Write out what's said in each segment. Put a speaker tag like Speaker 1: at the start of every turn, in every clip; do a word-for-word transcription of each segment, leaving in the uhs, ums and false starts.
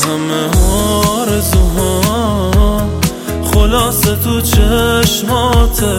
Speaker 1: همه آرزوها خلاصه تو چشماته.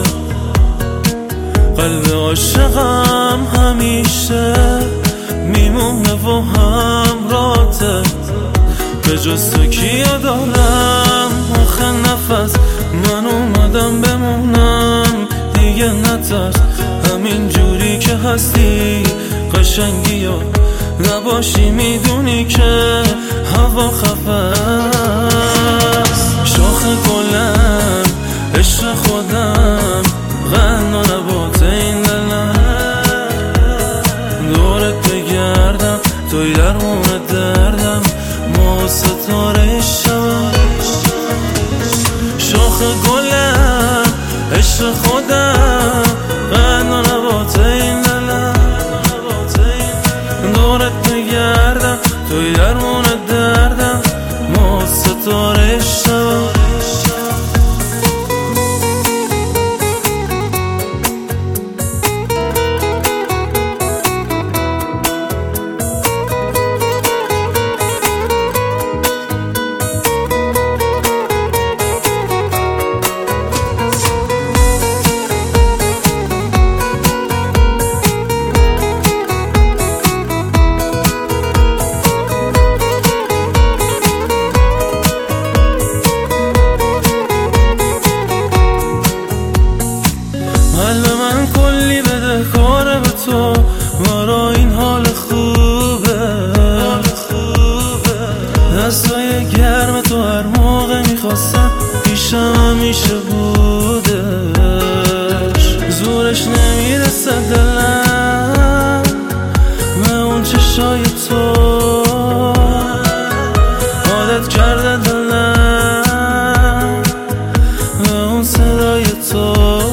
Speaker 1: قلب عاشقم همیشه میمونه و همراته. به جز تو کیا دارم آخه نفس، من اومدم بمونم دیگه نترس. همین جوری که هستی قشنگی و نباشی میدونی که هوا خفه است. شاخ گلم عشق خودم غنا نبات این دلم، دورت بگردم توی درمون دردم، ما ستاره شبم. شاخ گلم عشق خودم غنا نبات این دلم، دورت بگردم توی درمون دردم، ما ستاره شبم. من کلی بده کاره به تو برا این حال خوبه. دستای گرم تو هر موقع میخواستم پیشم همیشه بودش. زورش نمیرسه دلم به اون چشای تو، عادت کرده دلم به اون صدای تو.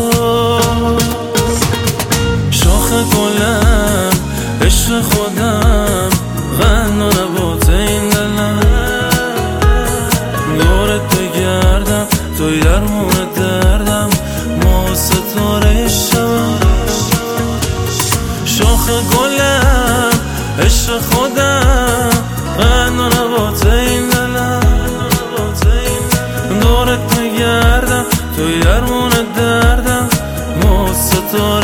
Speaker 1: گلم عشق خودم غنا نبات این دلم، دورت بگردم توی درمون دردم، ما ستاره شبم. شاخ گلم عشق خودم غنا نبات این دلم، دورت بگردم توی درمون دردم، ما ستاره